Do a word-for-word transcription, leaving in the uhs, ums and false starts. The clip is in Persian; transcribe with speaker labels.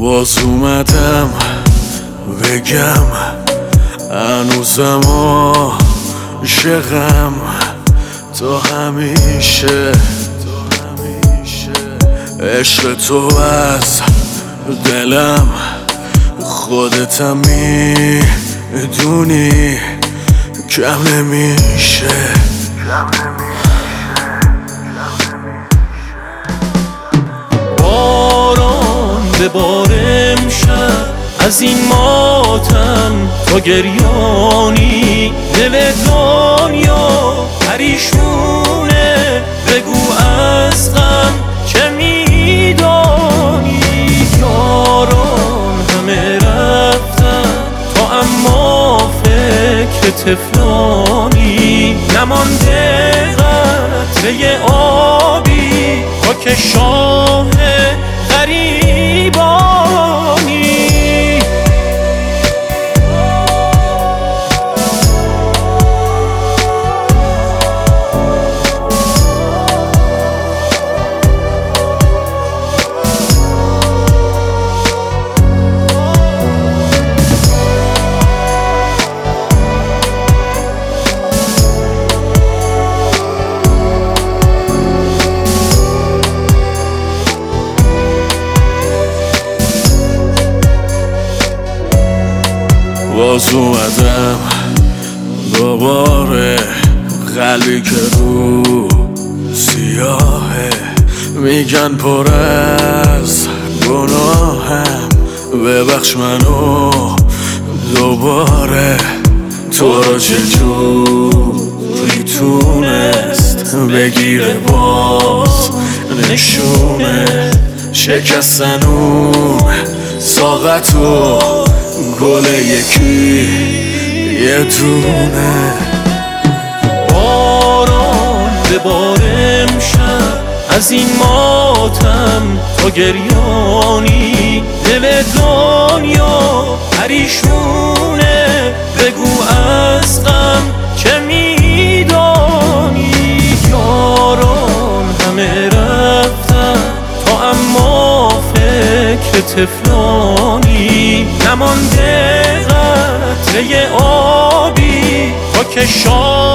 Speaker 1: باز اومدم بگم هنوزم عاشقم تا همیشه. عشق تو از دلم خودتم میدونی کم نمیشه.
Speaker 2: باران بباره امشب از این ماتم تا گریانی، دل دنیا پریشونه بگو از غم چه میدانی. یاران همه رفتن تا اما فکر طفلانی نمانده قطره آبی تا که شاه غریبانی.
Speaker 1: باز اومدم دوباره، قلبی که رو سیاهه میگن پر از گناهم، ببخش منو دوباره. تو رو چجوری تونست بگیره باز نشونه شکستن اون ساقتو گل یکی یه دونه.
Speaker 2: باران بباره امشب از این ماتم تا گریانی، دل دنیا پریشونه بگو از غم چه میدانی. یاران همه رفتن تا اما فکر طفلانی نمانده قطره آبی تا که شاه